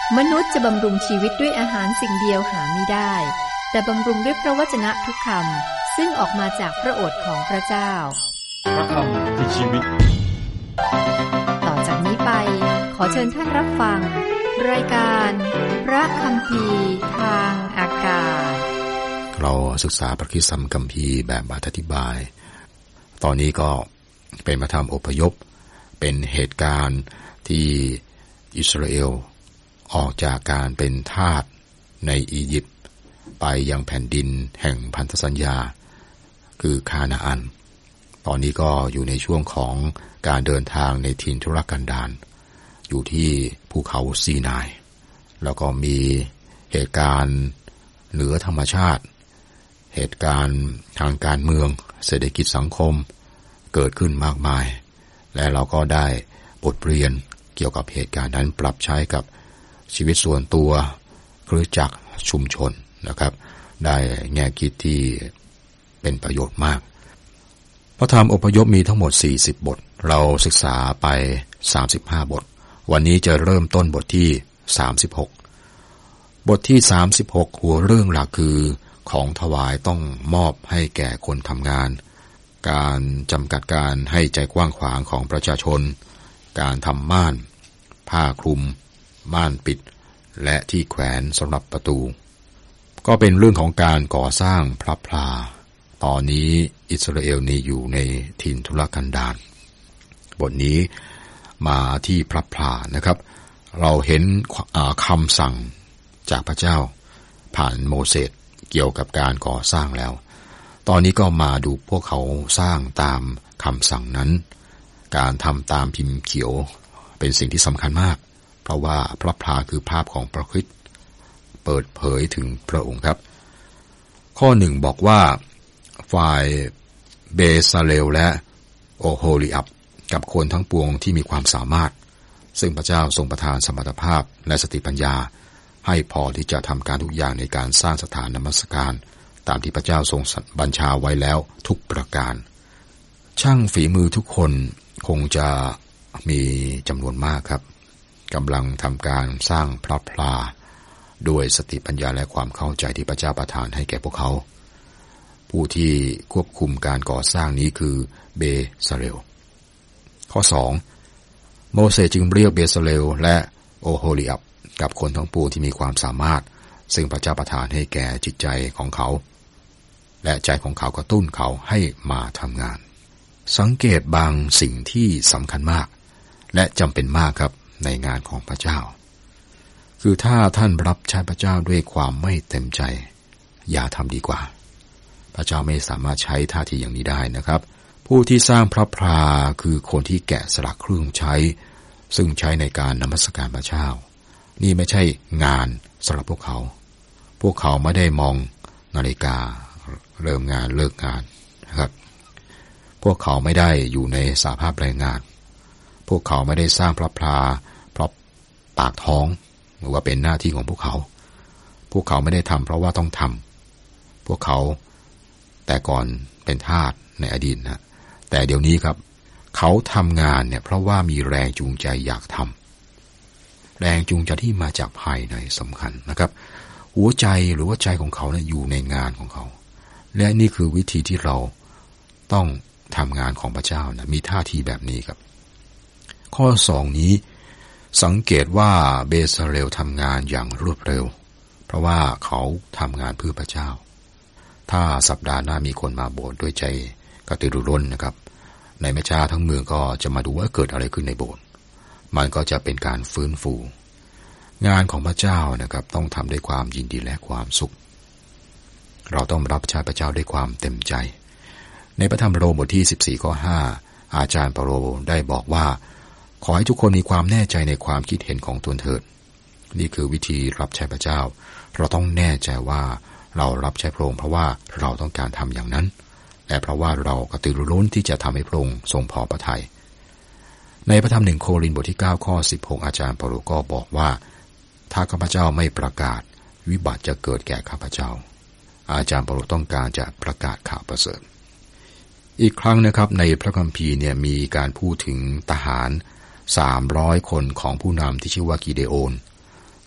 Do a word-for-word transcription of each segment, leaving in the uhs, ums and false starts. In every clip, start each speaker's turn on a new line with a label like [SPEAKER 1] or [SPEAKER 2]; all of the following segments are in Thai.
[SPEAKER 1] มนุษย์จะบำรุงชีวิตด้วยอาหารสิ่งเดียวหาไม่ได้แต่บำรุงด้วยพระวจนะทุกคำซึ่งออกมาจากพระโอษฐ์ของพระเจ้า
[SPEAKER 2] พระคำคือชีวิต
[SPEAKER 1] ต่อจากนี้ไปขอเชิญท่านรับฟังรายการพระคัมภีร์ทางอากาศ
[SPEAKER 3] เราศึกษาพระคัมภีร์แบบอธิบายตอนนี้ก็เป็นพระธรรมอพยพเป็นเหตุการณ์ที่อิสราเอลออกจากการเป็นทาสในอียิปต์ไปยังแผ่นดินแห่งพันธสัญญาคือคานาอันตอนนี้ก็อยู่ในช่วงของการเดินทางในถิ่นทุรกันดารอยู่ที่ภูเขาซีนายแล้วก็มีเหตุการณ์เหนือธรรมชาติเหตุการณ์ทางการเมืองเศรษฐกิจสังคมเกิดขึ้นมากมายและเราก็ได้บทเรียนเกี่ยวกับเหตุการณ์นั้นปรับใช้กับชีวิตส่วนตัวคริสตจักรชุมชนนะครับได้แง่คิดที่เป็นประโยชน์มากพระธรรมอพยพมีทั้งหมดสี่สิบบทเราศึกษาไปสามสิบห้าบทวันนี้จะเริ่มต้นบทที่สามสิบหกบทที่สามสิบหกหัวเรื่องหลักคือของถวายต้องมอบให้แก่คนทำงานการจำกัดการให้ใจกว้างขวางของประชาชนการทำม่านผ้าคลุมม่านปิดและที่แขวนสำหรับประตูก็เป็นเรื่องของการก่อสร้างพระพลาตอนนี้อิสราเอลนี่อยู่ในถิ่นทุรกันดารบทนี้มาที่พระพลานะครับเราเห็นคำสั่งจากพระเจ้าผ่านโมเสสเกี่ยวกับการก่อสร้างแล้วตอนนี้ก็มาดูพวกเขาสร้างตามคำสั่งนั้นการทำตามพิมพ์เขียวเป็นสิ่งที่สำคัญมากเพราะว่าพระพลาคือภาพของพระคริสต์เปิดเผยถึงพระองค์ครับข้อหนึ่งบอกว่าฝ่ายเบซาเลลและโอโฮลิอับกับคนทั้งปวงที่มีความสามารถซึ่งพระเจ้าทรงประทานสมรรถภาพและสติปัญญาให้พอที่จะทำการทุกอย่างในการสร้างสถานนมัสการตามที่พระเจ้าทรงบัญชาไว้แล้วทุกประการช่างฝีมือทุกคนคงจะมีจำนวนมากครับกำลังทำการสร้างพระพลาด้วยสติปัญญาและความเข้าใจที่พระเจ้าประทานให้แก่พวกเขาผู้ที่ควบคุมการก่อสร้างนี้คือเบซาเลลข้อสองโมเสสจึงเรียกเบซาเลลและโอโฮลิอับกับคนทั้งปวงที่มีความสามารถซึ่งพระเจ้าประทานให้แก่จิตใจของเขาและใจของเขากระตุ้นเขาให้มาทำงานสังเกตบางสิ่งที่สำคัญมากและจำเป็นมากครับในงานของพระเจ้าคือถ้าท่านรับใช้พระเจ้าด้วยความไม่เต็มใจอย่าทำดีกว่าพระเจ้าไม่สามารถใช้ท่าทีอย่างนี้ได้นะครับผู้ที่สร้างพระพลาคือคนที่แกะสลักเครื่องใช้ซึ่งใช้ในการนมัสการพระเจ้านี่ไม่ใช่งานสำหรับพวกเขาพวกเขาไม่ได้มองนาฬิกาเริ่มงานเลิกงานนะครับพวกเขาไม่ได้อยู่ในสภาพแรงงานพวกเขาไม่ได้สร้างพระพลาเพราะปากท้องหรือว่าเป็นหน้าที่ของพวกเขาพวกเขาไม่ได้ทำเพราะว่าต้องทำพวกเขาแต่ก่อนเป็นทาสในอดีตนะแต่เดี๋ยวนี้ครับเขาทำงานเนี่ยเพราะว่ามีแรงจูงใจอยากทำแรงจูงใจที่มาจากภายในสำคัญนะครับหัวใจหรือว่าใจของเขาเนี่ยอยู่ในงานของเขาและนี่คือวิธีที่เราต้องทำงานของพระเจ้านะมีท่าทีแบบนี้ครับข้อสองนี้สังเกตว่าเบซาเลลทำงานอย่างรวดเร็วเพราะว่าเขาทำงานเพื่อพระเจ้าถ้าสัปดาห์หน้ามีคนมาโบสถ์ด้วยใจกระตือรือร้นนะครับในแม่ชาทั้งเมืองก็จะมาดูว่าเกิดอะไรขึ้นในโบสถ์มันก็จะเป็นการฟื้นฟูงานของพระเจ้านะครับต้องทำด้วยความยินดีและความสุขเราต้องรับใช้พระเจ้าด้วยความเต็มใจในพระธรรมโรมบทที่สิบสี่ข้อห้าอาจารย์เปาโลได้บอกว่าขอให้ทุกคนมีความแน่ใจในความคิดเห็นของตนเถิดนี่คือวิธีรับใช้พระเจ้าเราต้องแน่ใจว่าเรารับใช้พระองค์เพราะว่าเราต้องการทำอย่างนั้นและเพราะว่าเรากระตือรือร้นที่จะทำให้พระองค์ทรงพอพระทัยในพระธรรมหนึ่งโครินธ์บทที่เก้าข้อสิบหกอาจารย์เปาโลก็บอกว่าถ้าข้าพเจ้าไม่ประกาศวิบัติจะเกิดแก่ข้าพเจ้าอาจารย์เปาโลต้องการจะประกาศข่าวประเสริฐอีกครั้งนะครับในพระคัมภีร์เนี่ยมีการพูดถึงทหารสามร้อยคนของผู้นำที่ชื่อว่ากิเดโอน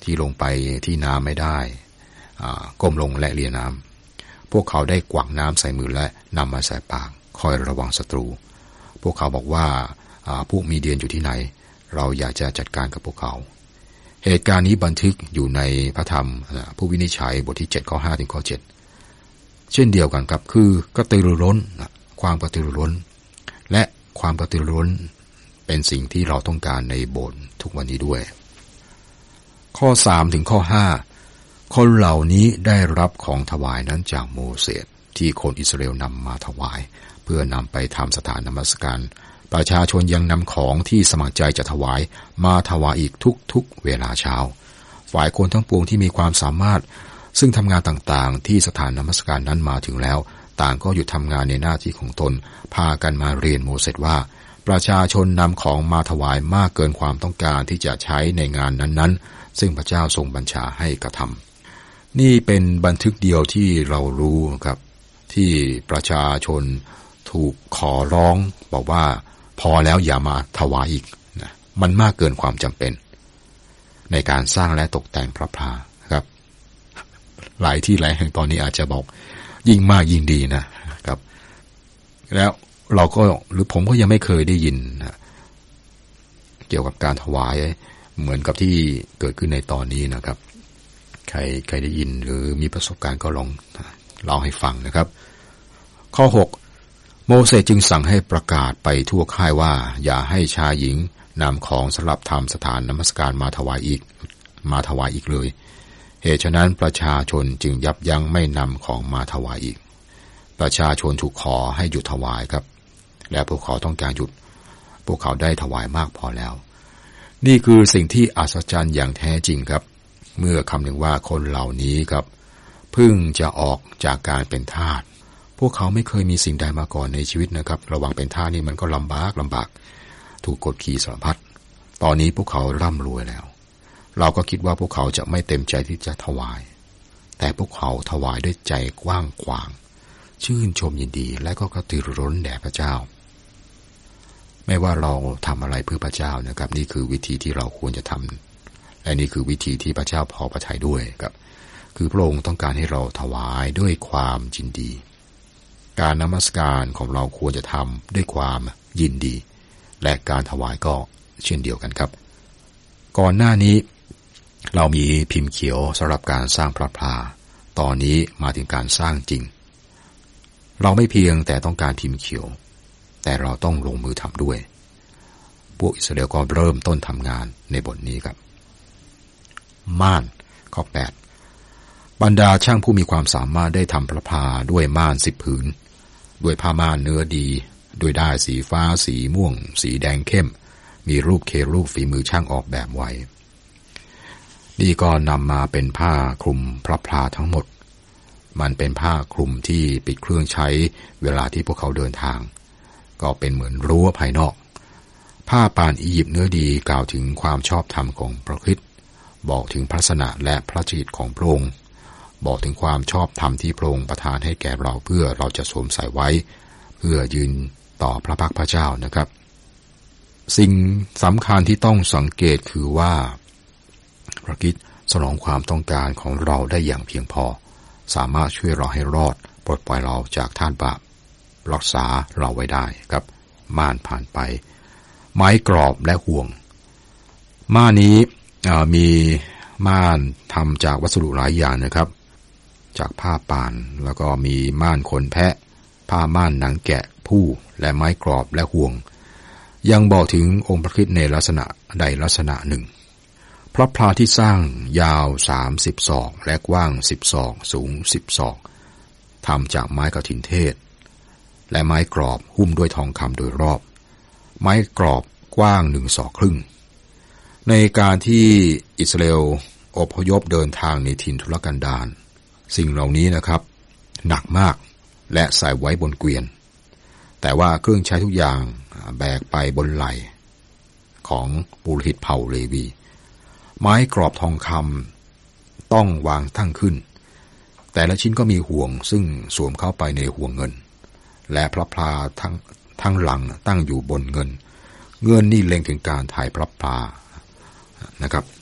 [SPEAKER 3] ที่ลงไปที่น้ำไม่ได้ก้มลงและเลียน้ำพวกเขาได้กวักน้ำใส่มือและนำมาใส่ปากคอยระวังศัตรูพวกเขาบอกว่าพวกมีเดียนอยู่ที่ไหนเราอยากจะจัดการกับพวกเขาเหตุการณ์นี้บันทึกอยู่ในพระธรรมผู้วินิจฉัยบทที่เจ็ดข้อห้าถึงข้อเจ็ดเช่นเดียวกันครับคือกระตือรือร้นความกระตือรือร้นและความกระตือรือร้นเป็นสิ่งที่เราต้องการในโบสถ์ทุกวันนี้ด้วยข้อสามถึงข้อห้าคนเหล่านี้ได้รับของถวายนั้นจากโมเสสที่คนอิสราเอลนำมาถวายเพื่อนำไปทำสถานนมัสการประชาชนยังนำของที่สมัครใจจะถวายมาถวายอีกทุกๆเวลาเช้าฝ่ายคนทั้งปวงที่มีความสามารถซึ่งทำงานต่างๆที่สถานนมัสการนั้นมาถึงแล้วต่างก็หยุดทำงานในหน้าที่ของตนพากันมาเรียนโมเสสว่าประชาชนนำของมาถวายมากเกินความต้องการที่จะใช้ในงานนั้นๆซึ่งพระเจ้าทรงบัญชาให้กระทำนี่เป็นบันทึกเดียวที่เรารู้ครับที่ประชาชนถูกขอร้องบอกว่าพอแล้วอย่ามาถวายอีกนะมันมากเกินความจำเป็นในการสร้างและตกแต่งพระพลาครับหลายที่หลายแห่งตอนนี้อาจจะบอกยิ่งมากยิ่งดีนะครับแล้วเราก็หรือผมก็ยังไม่เคยได้ยินนะเกี่ยวกับการถวายเหมือนกับที่เกิดขึ้นในตอนนี้นะครับใครใครได้ยินหรือมีประสบการณ์ก็ลองเล่าให้ฟังนะครับข้อหกโมเสสจึงสั่งให้ประกาศไปทั่วค่ายว่าอย่าให้ชายหญิงนำของสำหรับทำสถานนมัสการมาถวายอีกมาถวายอีกเลยเหตุฉะนั้นประชาชนจึงยับยั้งไม่นำของมาถวายอีกประชาชนถูกขอให้หยุดถวายครับและพวกเขาต้องการหยุดพวกเขาได้ถวายมากพอแล้วนี่คือสิ่งที่อัศจรรย์อย่างแท้จริงครับเมื่อคำหนึ่งว่าคนเหล่านี้ครับเพิ่งจะออกจากการเป็นทาสพวกเขาไม่เคยมีสิ่งใดมาก่อนในชีวิตนะครับระหว่างเป็นทาสนี่มันก็ลำบากลำบากถูกกดขี่สารพัดตอนนี้พวกเขาร่ำรวยแล้วเราก็คิดว่าพวกเขาจะไม่เต็มใจที่จะถวายแต่พวกเขาถวายด้วยใจกว้างขวางชื่นชมยินดีและก็กระตือรือร้นแด่พระเจ้าไม่ว่าเราทำอะไรเพื่อพระเจ้านะครับนี่คือวิธีที่เราควรจะทำและนี่คือวิธีที่พระเจ้าพอพระทัยด้วยครับคือพระองค์ต้องการให้เราถวายด้วยความยินดีการนมัสการของเราควรจะทำด้วยความยินดีและการถวายก็เช่นเดียวกันครับก่อนหน้านี้เรามีพิมพ์เขียวสำหรับการสร้างพระพลาตอนนี้มาถึงการสร้างจริงเราไม่เพียงแต่ต้องการพิมพ์เขียวแต่เราต้องลงมือทำด้วยพวกอิสราเอลก็เริ่มต้นทำงานในบทนี้ครับม่านข้อแปดบรรดาช่างผู้มีความสามารถได้ทำพระพลาด้วยม่านสิบผืนด้วยผ้าม่านเนื้อดีด้วยด้ายสีฟ้าสีม่วงสีแดงเข้มมีรูปเครูปฝีมือช่างออกแบบไว้นี่ก็นำมาเป็นผ้าคลุมพระพลาทั้งหมดมันเป็นผ้าคลุมที่ปิดเครื่องใช้เวลาที่พวกเขาเดินทางก็เป็นเหมือนรั้วภายนอกผ้าปานอียิปต์เนื้อดีกล่าวถึงความชอบธรรมของพระคริสต์บอกถึงพระลักษณะและพระจริตของพระองค์บอกถึงความชอบธรรมที่พระองค์ประทานให้แก่เราเพื่อเราจะสวมใส่ไว้เพื่อยืนต่อพระพักพระเจ้านะครับสิ่งสำคัญที่ต้องสังเกตคือว่าพระคริสต์สนองความต้องการของเราได้อย่างเพียงพอสามารถช่วยเราให้รอดปลดปล่อยเราจากทาสบาปรักษาเราไว้ได้ครับม่านผ่านไปไม้กรอบและห่วงม่านนี้มีม่านทำจากวัสดุหลายอย่างนะครับจากผ้าป่านแล้วก็มีม่านขนแพะผ้าม่านหนังแกะผู้และไม้กรอบและห่วงยังบอกถึงองค์พระคริสต์ในลักษณะใดลักษณะหนึ่งพระพลาที่สร้างยาวสามสิบศอกและกว้างสิบศอกสูงสิบศอกทำจากไม้กฐินเทศและไม้กรอบหุ้มด้วยทองคำโดยรอบไม้กรอบกว้างหนึ่งศอกครึ่งในการที่อิสราเอลอพยพเดินทางในถิ่นทุรกันดารสิ่งเหล่านี้นะครับหนักมากและใส่ไว้บนเกวียนแต่ว่าเครื่องใช้ทุกอย่างแบกไปบนไหล่ของปุโรหิตเผ่าเลวีไม้กรอบทองคำต้องวางตั้งขึ้นแต่ละชิ้นก็มีห่วงซึ่งสวมเข้าไปในห่วงเงินและพระพลาทั้งทั้งหลังตั้งอยู่บนเงินเงินนี่เล็งถึงการถ่ายพระพลานะครับ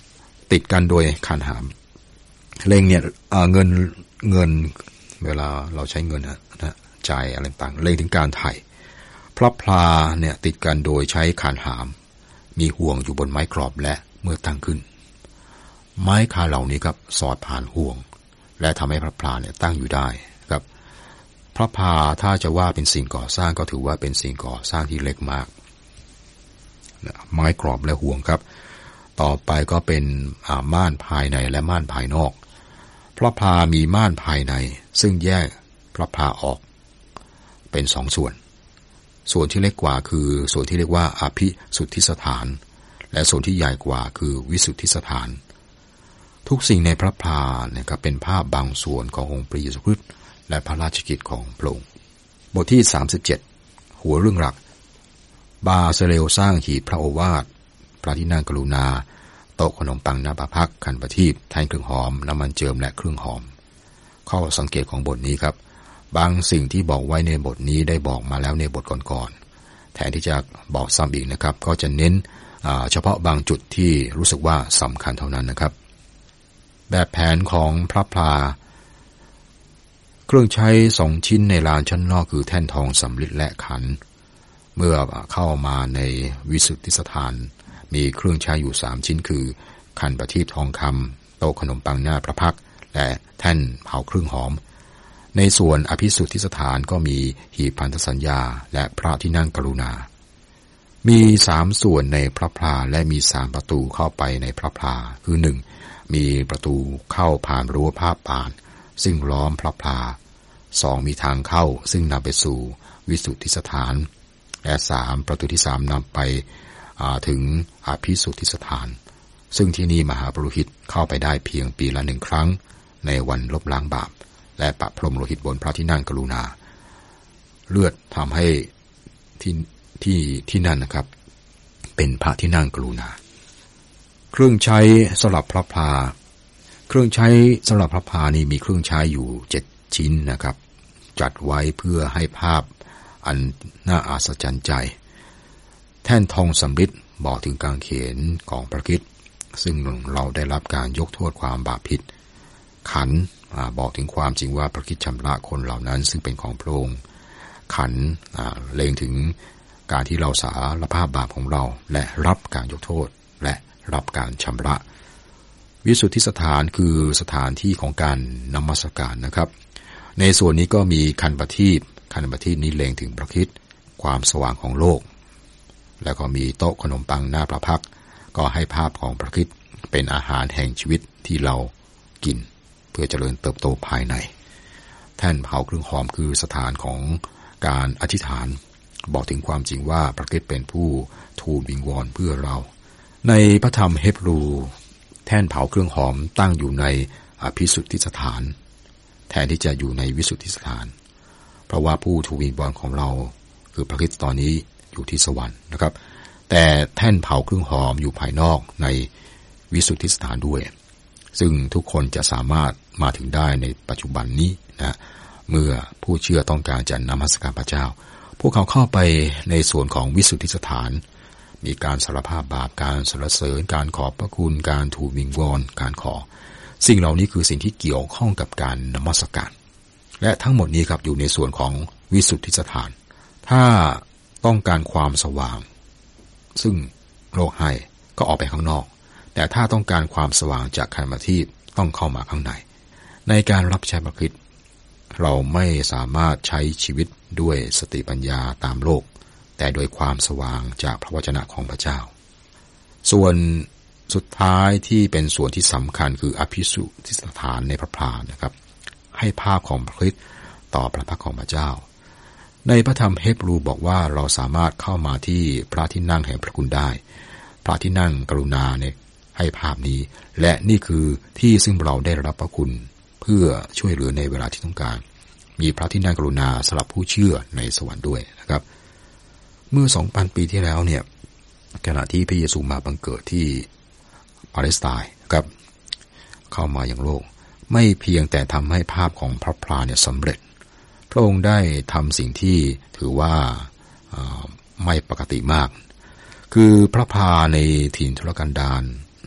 [SPEAKER 3] ติดกันโดยคานหามเล่งเนี่ยเงินเงินเวลาเราใช้เงินนะจ่ายอะไรต่างเล่งถึงการไถ่พระพลาเนี่ยติดกันโดยใช้คานหามมีห่วงอยู่บนไม้กรอบและเมื่อตั้งขึ้นไม้คานเหล่านี้ครับสอดผ่านห่วงและทำให้พระพลาเนี่ยตั้งอยู่ได้ครับพระพลาถ้าจะว่าเป็นสิ่งก่อสร้างก็ถือว่าเป็นสิ่งก่อสร้างที่เล็กมากไม้กรอบและห่วงครับต่อไปก็เป็นม่านภายในและม่านภายนอกพระพลามีม่านภายในซึ่งแยกพระพลาออกเป็นสองส่วนส่วนที่เล็กกว่าคือส่วนที่เรียกว่าอภิสุทธิสถานและส่วนที่ใหญ่กว่าคือวิสุทธิสถานทุกสิ่งในพระพลาเนี่ยก็เป็นภาพบางส่วนขององค์พระเยซูคริสต์และพระราชกิจของพระองค์บทที่สามสิบเจ็ดหัวเรื่องหลักบาเซเลลสร้างหีบพระโอวาทพระที่นั่งกรุณาโต๊ะขนมปังน้ำประพักขันประทีปแท่นเครื่องหอมน้ำมันเจิมและเครื่องหอมข้อสังเกตของบทนี้ครับบางสิ่งที่บอกไว้ในบทนี้ได้บอกมาแล้วในบทก่อนๆแทนที่จะบอกซ้ำอีกนะครับก็จะเน้นเฉพาะบางจุดที่รู้สึกว่าสำคัญเท่านั้นนะครับแบบแผนของพระพลาเครื่องใช้สองชิ้นในลานชั้นนอกคือแท่นทองสำริดและขันเมื่อเข้ามาในวิสุทธิสถานมีเครื่องใช้อยู่สามชิ้นคือขันประทีปทองคำโต๊ะขนมปังหน้าพระพักตร์และแท่นเผาเครื่องหอมในส่วนอภิสุทธิสถานก็มีหีบพันธสัญญาและพระที่นั่งกรุณามีสามส่วนในพระพลาและมีสามประตูเข้าไปในพระพลาคือหนึ่งมีประตูเข้าผ่านรั้วผ้าป่านซึ่งล้อมพระพลาสองมีทางเข้าซึ่งนำไปสู่วิสุทธิสถานและสามประตูที่สามนำไปถึงอภิสุทธิสถานซึ่งที่นี่มหาปุโรหิตเข้าไปได้เพียงปีละหนึ่งครั้งในวันลบล้างบาปและปะพรมโลหิตบนพระที่นั่งกรุณาเลือดทำให้ที่ที่ที่นั่นนะครับเป็นพระที่นั่งกรุณาเครื่องใช้สำหรับพระพลาเครื่องใช้สำหรับพระพลานี่มีเครื่องใช้อยู่เจ็ดชิ้นนะครับจัดไว้เพื่อให้ภาพอันน่าอัศจรรย์ใจแท่นทองสำริดบอกถึงกางเขนของพระคริสต์ซึ่งเราได้รับการยกโทษความบาปผิดขันบอกถึงความจริงว่าพระคริสต์ชำระคนเหล่านั้นซึ่งเป็นของพระองค์ขันเล็งถึงการที่เราสารภาพบาปของเราและรับการยกโทษและรับการชำระวิสุทธิสถานคือสถานที่ของการนมัสการนะครับในส่วนนี้ก็มีคันประทีปคันประทีปนี้เล็งถึงพระคริสต์ความสว่างของโลกแล้วก็มีโต๊ะขนมปังหน้าพระพักตร์ก็ให้ภาพของพระคริสต์เป็นอาหารแห่งชีวิตที่เรากินเพื่อเจริญเติบโตภายในแท่นเผาเครื่องหอมคือสถานของการอธิษฐานบอกถึงความจริงว่าพระคริสต์เป็นผู้ทูลวิงวอนเพื่อเราในพระธรรมเฮบรูแท่นเผาเครื่องหอมตั้งอยู่ในอภิสุทธิสถานแทนที่จะอยู่ในวิสุทธิสถานเพราะว่าผู้ทูลวิงวอนของเราคือพระคริสต์ตอนนี้อยู่ที่สวรรค์นะครับแต่แท่นเผาเครื่องหอมอยู่ภายนอกในวิสุทธิสถานด้วยซึ่งทุกคนจะสามารถมาถึงได้ในปัจจุบันนี้นะเมื่อผู้เชื่อต้องการจะนมัสการพระเจ้าพวกเขาเข้าไปในส่วนของวิสุทธิสถานมีการสารภาพบาปการสรรเสริญการขอบพระคุณการทูลวิงวอนการขอสิ่งเหล่านี้คือสิ่งที่เกี่ยวข้องกับการนมัสการและทั้งหมดนี้ครับอยู่ในส่วนของวิสุทธิสถานถ้าต้องการความสว่างซึ่งโลกให้ก็ออกไปข้างนอกแต่ถ้าต้องการความสว่างจากคันประทีปต้องเข้ามาข้างในในการรับใช้พระคริสต์เราไม่สามารถใช้ชีวิตด้วยสติปัญญาตามโลกแต่โดยความสว่างจากพระวจนะของพระเจ้าส่วนสุดท้ายที่เป็นส่วนที่สำคัญคืออภิสุทธิสถานในพระพลานะครับให้ภาพของพระคริสต์ต่อพระพักของพระเจ้าในพระธรรมเฮบรูบอกว่าเราสามารถเข้ามาที่พระที่นั่งแห่งพระคุณได้พระที่นั่งกรุณาเนี่ยให้ภาพนี้และนี่คือที่ซึ่งเราได้รับพระคุณเพื่อช่วยเหลือในเวลาที่ต้องการมีพระที่นั่งกรุณาสำหรับผู้เชื่อในสวรรค์ด้วยนะครับเมื่อ สองพัน ปีที่แล้วเนี่ยขณะที่พระเยซูมาบังเกิดที่ปาเลสไตน์ครับเข้ามาอย่างโลกไม่เพียงแต่ทำให้ภาพของพระพลาเนี่ยสำเร็จพระองค์ได้ทำสิ่งที่ถือว่าไม่ปกติมากคือพระพลาในถิ่นทุรกันดาร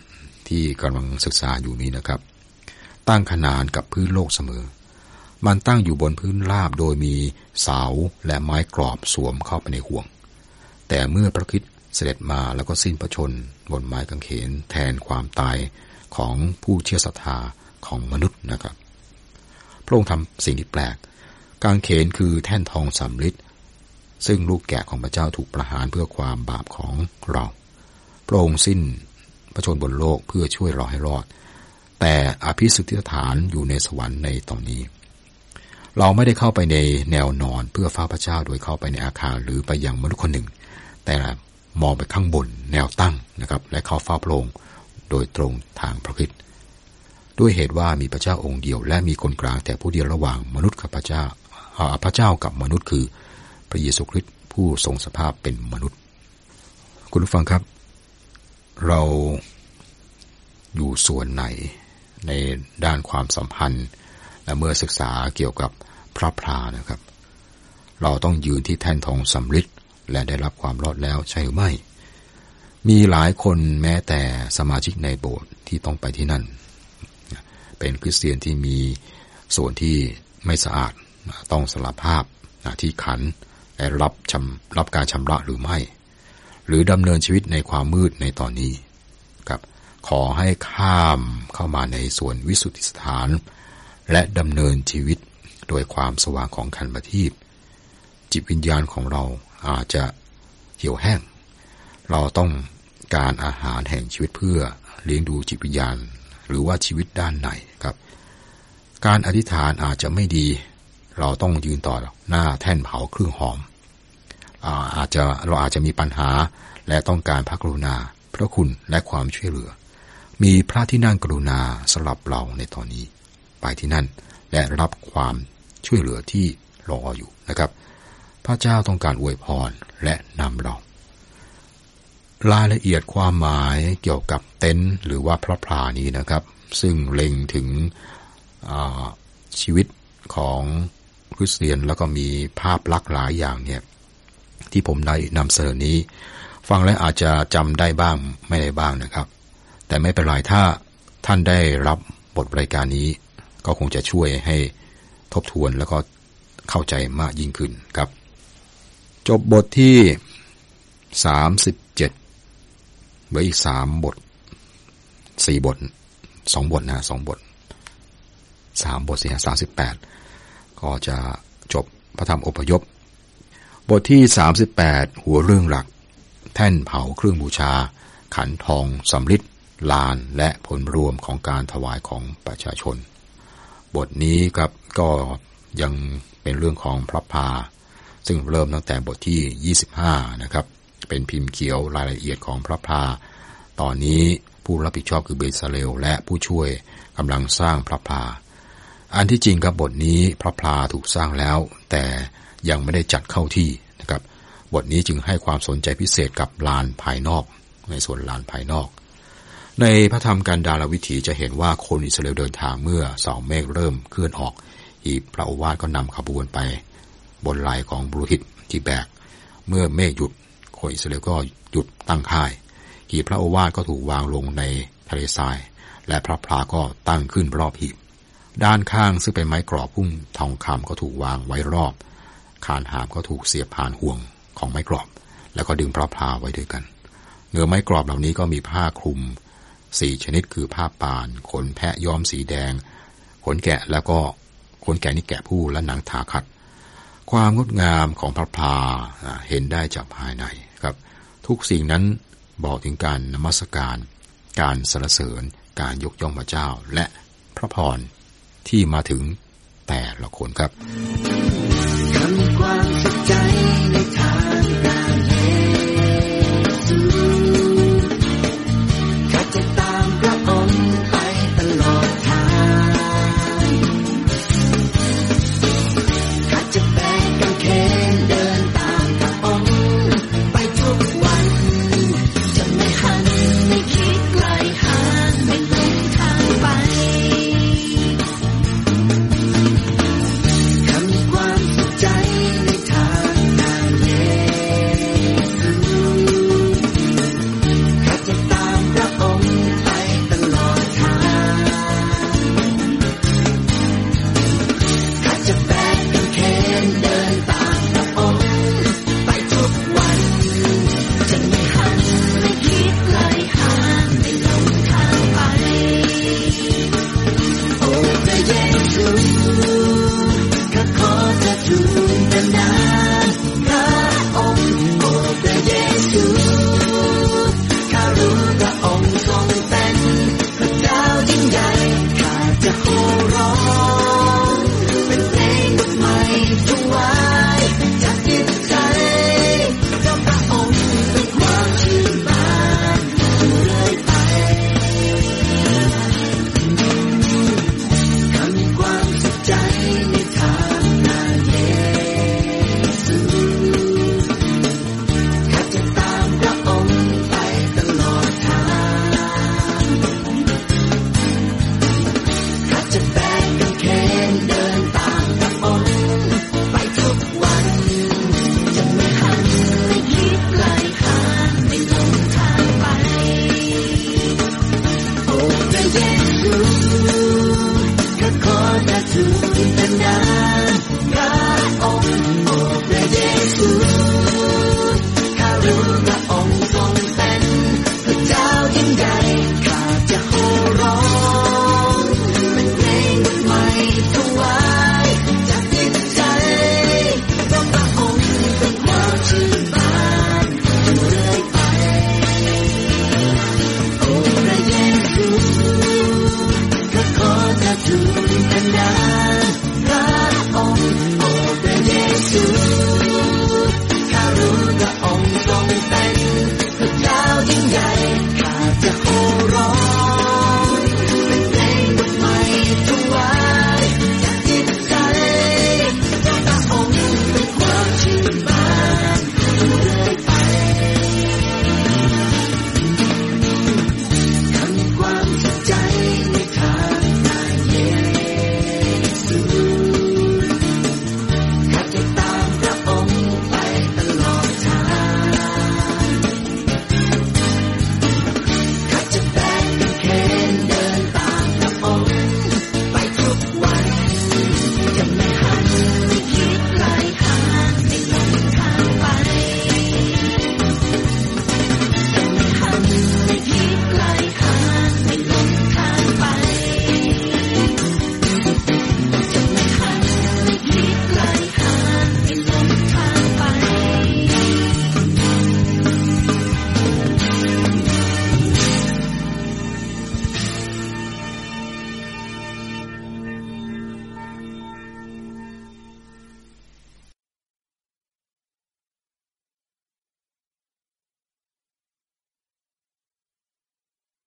[SPEAKER 3] ที่กำลังศึกษาอยู่นี้นะครับตั้งขนานกับพื้นโลกเสมอมันตั้งอยู่บนพื้นราบโดยมีเสาและไม้กรอบสวมเข้าไปในห่วงแต่เมื่อพระคริสต์เสด็จมาแล้วก็สิ้นพระชนม์บนไม้กางเขนแทนความตายของผู้เชื่อศรัทธาของมนุษย์นะครับพระองค์ทำสิ่งที่แปลกกางเขนคือแท่นทองสำริดซึ่งลูกแกะของพระเจ้าถูกประหารเพื่อความบาปของเราพระองค์สิ้นพระชนม์บนโลกเพื่อช่วยเราให้รอดแต่อภิสิทธิสถานอยู่ในสวรรค์ในตอนนี้เราไม่ได้เข้าไปในแนวนอนเพื่อเฝ้าพระเจ้าโดยเข้าไปในอาคารหรือไปยังมนุษย์คนหนึ่งแต่มองไปข้างบนแนวตั้งนะครับและเข้าเฝ้าพระองค์โดยตรงทางพระคริสต์ด้วยเหตุว่ามีพระเจ้าองค์เดียวและมีคนกลางแต่ผู้เดียวระหว่างมนุษย์กับพระเจ้าพระเจ้ากับมนุษย์คือพระเยซูคริสต์ผู้ทรงสภาพเป็นมนุษย์คุณผู้ฟังครับเราอยู่ส่วนไหนในด้านความสัมพันธ์และเมื่อศึกษาเกี่ยวกับพระพลานะครับเราต้องยืนที่แท่นทองสำริดและได้รับความรอดแล้วใช่หรือไม่มีหลายคนแม้แต่สมาชิกในโบสถ์ที่ต้องไปที่นั่นเป็นคริสเตียนที่มีส่วนที่ไม่สะอาดต้องสละภาพที่ขันและรับชำรับการชำระหรือไม่หรือดำเนินชีวิตในความมืดในตอนนี้ครับขอให้ข้ามเข้ามาในส่วนวิสุทธิสถานและดำเนินชีวิตโดยความสว่างของขันธ์ประทีปจิตวิญญาณของเราอาจจะเหี่ยวแห้งเราต้องการอาหารแห่งชีวิตเพื่อเลี้ยงดูจิตวิญญาณหรือว่าชีวิตด้านในครับการอธิษฐานอาจจะไม่ดีเราต้องยืนต่อหน้าแท่นเผาเครื่องหอมอาจจะเราอาจจะมีปัญหาและต้องการพระกรุณาพระคุณและความช่วยเหลือมีพระที่นั่งกรุณาสำหรับเราในตอนนี้ไปที่นั่นและรับความช่วยเหลือที่รออยู่นะครับพระเจ้าต้องการอวยพรและนำเรารายละเอียดความหมายเกี่ยวกับเต็นท์หรือว่าพระพลานี้นะครับซึ่งเล็งถึงชีวิตของคริสเตียนแล้วก็มีภาพลักษณ์หลายอย่างเนี่ยที่ผมได้นำเสนอนี้ฟังแล้วอาจจะจำได้บ้างไม่ได้บ้างนะครับแต่ไม่เป็นไรถ้าท่านได้รับบทรายการนี้ก็คงจะช่วยให้ทบทวนแล้วก็เข้าใจมากยิ่งขึ้นครับจบบทที่สามสิบเจ็ดเหลืออีกสามบทสี่บทสองบทนะสองบทสามบทสิฮะสามสิบแปดก็จะจบพระธรรมอพยพบทที่สามสิบแปดหัวเรื่องหลักแท่นเผาเครื่องบูชาขันทองสำริดลานและผลรวมของการถวายของประชาชนบทนี้ครับก็ยังเป็นเรื่องของพระพาซึ่งเริ่มตั้งแต่บทที่ยี่สิบห้านะครับเป็นพิมพ์เขียวรายละเอียดของพระพาตอนนี้ผู้รับผิดชอบคือเบซาเลลและผู้ช่วยกำลังสร้างพระพาอันที่จริงกับบทนี้พระพาถูกสร้างแล้วแต่ยังไม่ได้จัดเข้าที่นะครับบทนี้จึงให้ความสนใจพิเศษกับลานภายนอกในส่วนลานภายนอกในพระธรรมกันดารวิถีจะเห็นว่าคนอิสราเอลเดินทางเมื่อเสาเมฆเริ่มเคลื่อนออกอีพระโอวาทก็นำขบวนไปบนไหล่ของบุรุษที่แบกเมื่อเมฆหยุดคนอิสราเอลก็หยุดตั้งค่ายหีบพระโอวาทก็ถูกวางลงในทะเลทรายและพระพลาก็ตั้งขึ้นรอบหีบด้านข้างซึ่งเป็นไม้กรอบพุ่มทองคำก็ถูกวางไว้รอบคานหามก็ถูกเสียบผ่านห่วงของไม้กรอบแล้วก็ดึงพระพลาไว้ด้วยกันเนื้อไม้กรอบเหล่านี้ก็มีผ้าคลุมสี่ชนิดคือผ้าป่านขนแพะย้อมสีแดงขนแกะแล้วก็ขนแกะนี่แกะผู้และหนังทาขัดความงดงามของพระพลาเห็นได้จากภายในครับทุกสิ่งนั้นบอกถึงการนมัสการการสรรเสริญการยกย่องพระเจ้าและพระพรที่มาถึงแต่ละคนครับ